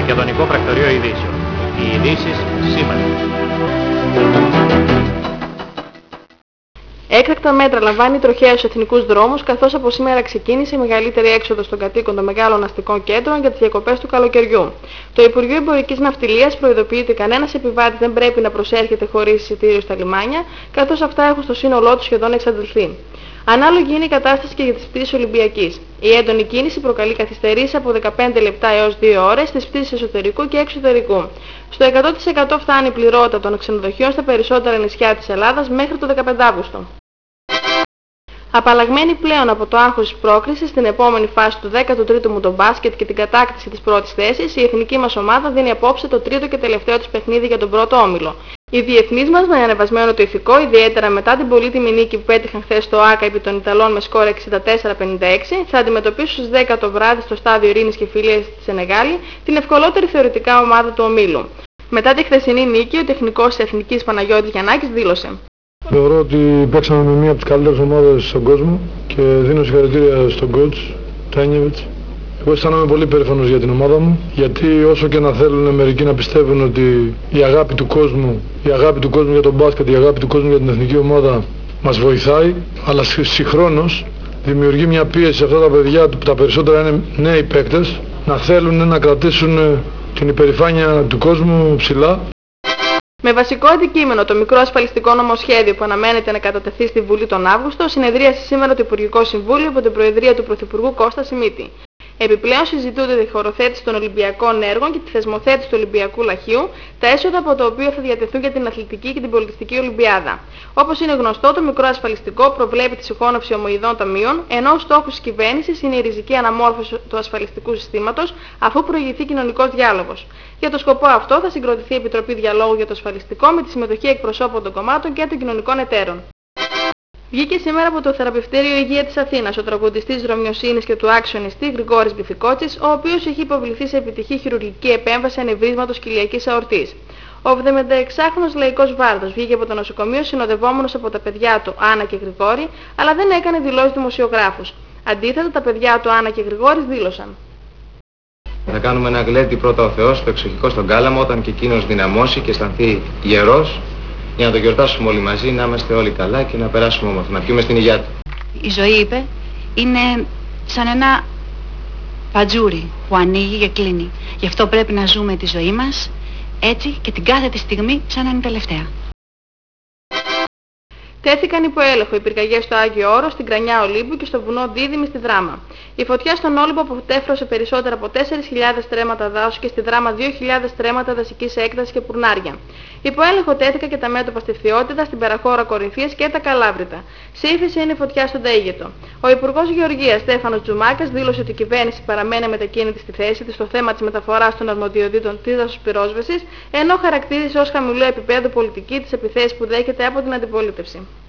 Μακεδονικό Πρακτορείο Ειδήσεων. Οι ειδήσεις σήμερα. Έκτακτα μέτρα λαμβάνει η τροχέα στους εθνικούς δρόμους, καθώς από σήμερα ξεκίνησε η μεγαλύτερη έξοδος των κατοίκων των μεγάλων αστικών κέντρων για τις διακοπές του καλοκαιριού. Το Υπουργείο Εμπορικής Ναυτιλίας προειδοποιεί ότι κανένας επιβάτης δεν πρέπει να προσέρχεται χωρίς εισιτήριο στα λιμάνια, καθώς αυτά έχουν στο σύνολό τους σχεδόν εξαντληθεί. Ανάλογη είναι η κατάσταση και για τις πτήσεις Ολυμπιακής. Η έντονη κίνηση προκαλεί καθυστερήσεις από 15 λεπτά έως 2 ώρες στις πτήσεις εσωτερικού και εξωτερικού. Στο 100% φτάνει η πληρότητα των ξενοδοχείων στα περισσότερα νησιά της Ελλάδας μέχρι το 15 Αύγουστο. Απαλλαγμένη πλέον από το άγχος της πρόκρισης στην επόμενη φάση του 13ου μου το μπάσκετ και την κατάκτηση της πρώτης θέσης, η εθνική μας ομάδα δίνει απόψε το τρίτο και τελευταίο της παιχνίδι για τον πρώτο όμιλο. Οι διεθνείς μας με ανεβασμένο το ηθικό, ιδιαίτερα μετά την πολύτιμη νίκη που πέτυχαν χθες στο ΆΚΑ επί των Ιταλών με σκόρ 64-56, θα αντιμετωπίσουν στις 10 το βράδυ στο στάδιο Ειρήνης και Φιλίας στη Σενεγάλη την ευκολότερη θεωρητικά ομάδα του ομίλου. Μετά τη χθεσινή νίκη, ο τεχνικός της Εθνικής Παναγιώτης Γιαννάκης δήλωσε: Θεωρώ ότι παίξαμε με μία από τις καλύτερες ομάδες στον κόσμο και δίνω συγχαρητήρια στον coach Τάνιεβιτς. Εγώ αισθάνομαι πολύ περήφανος για την ομάδα μου, γιατί όσο και να θέλουν μερικοί να πιστεύουν ότι η αγάπη του κόσμου για τον μπάσκετ, η αγάπη του κόσμου για την εθνική ομάδα μας βοηθάει, αλλά συγχρόνως δημιουργεί μια πίεση σε αυτά τα παιδιά που τα περισσότερα είναι νέοι παίκτες, να θέλουν να κρατήσουν την υπερηφάνεια του κόσμου ψηλά. Με βασικό αντικείμενο το μικρό ασφαλιστικό νομοσχέδιο που αναμένεται να κατατεθεί στη Βουλή τον Αύγουστο, συνεδρίασε σήμερα το Υπουργικό Συμβούλιο υπό την Προεδρία του Πρωθυπουργού Κώστα Σιμίτη. Επιπλέον συζητούνται τη χωροθέτηση των Ολυμπιακών έργων και τη θεσμοθέτηση του Ολυμπιακού Λαχείου, τα έσοδα από το οποίο θα διατεθούν για την Αθλητική και την Πολιτιστική Ολυμπιάδα. Όπως είναι γνωστό, το μικρό ασφαλιστικό προβλέπει τη συγχώνευση ομοειδών ταμείων, ενώ ο στόχος της κυβέρνησης είναι η ριζική αναμόρφωση του ασφαλιστικού συστήματος, αφού προηγηθεί κοινωνικός διάλογος. Για το σκοπό αυτό θα συγκροτηθεί η Επιτροπή Διαλόγου για το Ασφαλιστικό με τη συμμετοχή εκπροσώπων των κομμάτων και των κοινωνικών εταίρων. Βγήκε σήμερα από το Θεραπευτήριο Υγεία της Αθήνας ο τραγουδιστής Ρωμιοσύνης και του άξιονιστή Γρηγόρης Μπιφικότσης, ο οποίος έχει υποβληθεί σε επιτυχή χειρουργική επέμβαση ανεβρίσματος κοιλιακής αορτής. Ο 76χρονος Λαϊκός Βάρδος βγήκε από το νοσοκομείο συνοδευόμενος από τα παιδιά του Άννα και Γρηγόρη, αλλά δεν έκανε δηλώσεις δημοσιογράφους. Αντίθετα, τα παιδιά του Άννα και Γρηγόρης δήλωσαν: Θα κάνουμε ένα γλέντι πρώτα ο Θεός στο εξοχικό στον Κάλαμο, όταν και εκείνος δυναμώσει και αισθανθεί γερός, για να το γιορτάσουμε όλοι μαζί, να είμαστε όλοι καλά και να περάσουμε όμορφα, να πιούμε στην υγειά του. Η ζωή, είπε, είναι σαν ένα πατζούρι που ανοίγει και κλείνει. Γι' αυτό πρέπει να ζούμε τη ζωή μας έτσι και την κάθε τη στιγμή σαν να είναι τελευταία. Τέθηκαν υπό έλεγχο οι πυρκαγιές στο Άγιο Όρος, στην Κρανιά Ολύμπου και στο βουνό Δίδυμη στη Δράμα. Η φωτιά στον Όλυμπο αποτέφρωσε περισσότερα από 4.000 στρέμματα δάσους και στη Δράμα 2.000 στρέμματα δασικής έκτασης και πουρνάρια. Υπό έλεγχο τέθηκαν και τα μέτωπα στη Φθιώτιδα, στην Περαχώρα Κορινθίας και τα Καλάβρητα. Σε ύφεση είναι η φωτιά στον Ταίγετο. Ο Υπουργός Γεωργίας Στέφανος Τζουμάκας δήλωσε ότι η κυβέρνηση παραμένει μετακίνητη στη θέση της στο θέμα της μεταφοράς των αρμοδιοτήτων της δασοπυρόσβεσης, ενώ χαρακτήρισε ως χαμηλού επίπεδου πολιτική τις επιθέσεις που δέχεται από την αντιπολίτευση.